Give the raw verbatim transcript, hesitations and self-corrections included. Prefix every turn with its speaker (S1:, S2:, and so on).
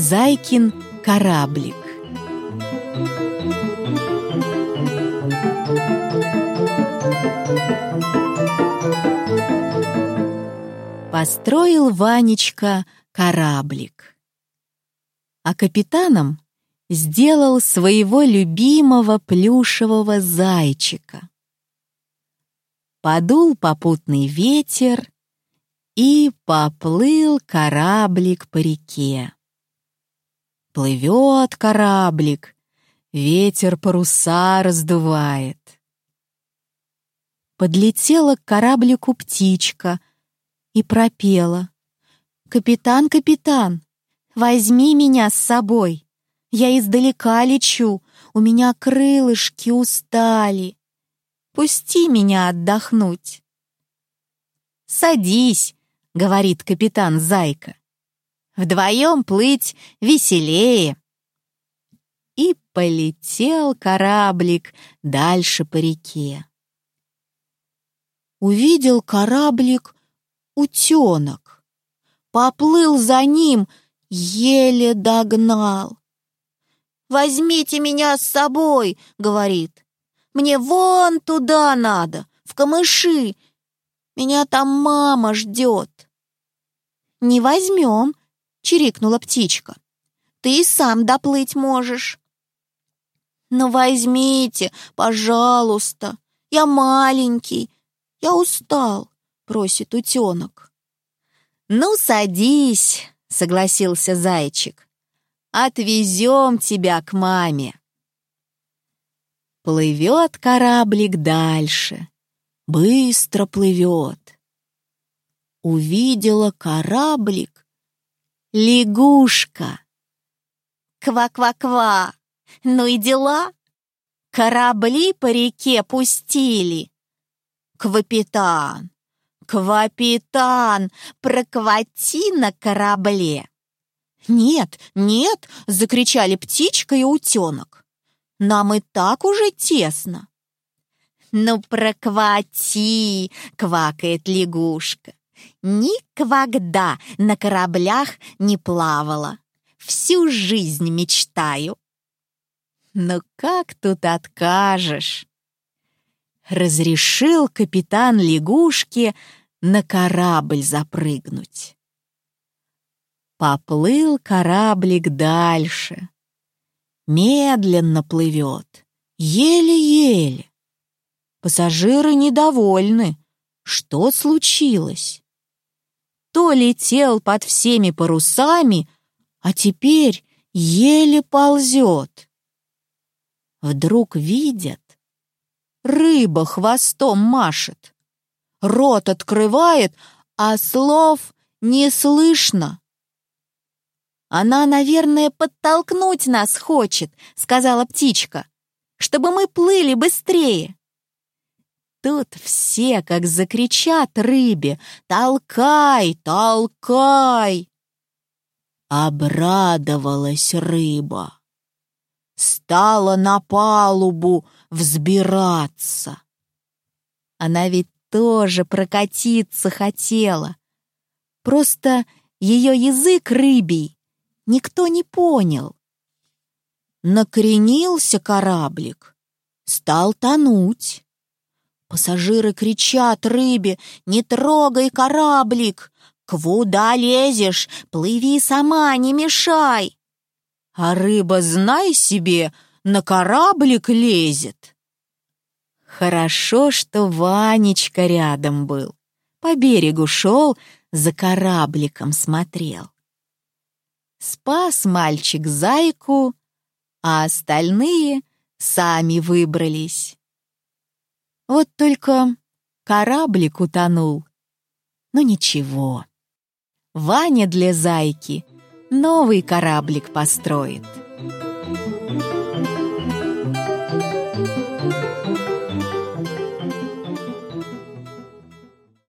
S1: Зайкин кораблик. Построил Ванечка кораблик, а капитаном сделал своего любимого плюшевого зайчика. Подул попутный ветер, и поплыл кораблик по реке. Плывет кораблик, ветер паруса раздувает. Подлетела к кораблику птичка и пропела: «Капитан, капитан, возьми меня с собой. Я издалека лечу, у меня крылышки устали. Пусти меня отдохнуть». «Садись», — говорит капитан Зайка. «Вдвоем плыть веселее». И полетел кораблик дальше по реке. Увидел кораблик утенок. Поплыл за ним, еле догнал. «Возьмите меня с собой», — говорит. «Мне вон туда надо, в камыши. Меня там мама ждет». «Не возьмем», — чирикнула птичка. «Ты и сам доплыть можешь». «Ну возьмите, пожалуйста, я маленький, я устал», — просит утенок. «Ну, садись», — согласился зайчик. «Отвезем тебя к маме». Плывет кораблик дальше, быстро плывет. Увидела кораблик лягушка. «Ква-ква-ква! Ну и дела! Корабли по реке пустили. Квапитан, квапитан, проквати на корабле». «Нет, нет!» — закричали птичка и утенок. «Нам и так уже тесно». «Ну, проквати!» — квакает лягушка. «Никогда на кораблях не плавала. Всю жизнь мечтаю». «Ну как тут откажешь?» Разрешил капитан лягушке на корабль запрыгнуть. Поплыл кораблик дальше. Медленно плывет, еле-еле. Пассажиры недовольны. Что случилось? То летел под всеми парусами, а теперь еле ползет. Вдруг видят, рыба хвостом машет. Рот открывает, а слов не слышно. «Она, наверное, подтолкнуть нас хочет», — сказала птичка, «чтобы мы плыли быстрее». Тут все как закричат рыбе: «Толкай, толкай!» Обрадовалась рыба. Стала на палубу взбираться. Она ведь тоже прокатиться хотела. Просто ее язык рыбий никто не понял. Накренился кораблик, стал тонуть. Пассажиры кричат рыбе: «Не трогай кораблик! Куда лезешь? Плыви сама, не мешай!» А рыба, знай себе, на кораблик лезет. Хорошо, что Ванечка рядом был. По берегу шел, за корабликом смотрел. Спас мальчик зайку, а остальные сами выбрались. Вот только кораблик утонул. Но ничего, Ваня для зайки новый кораблик построит.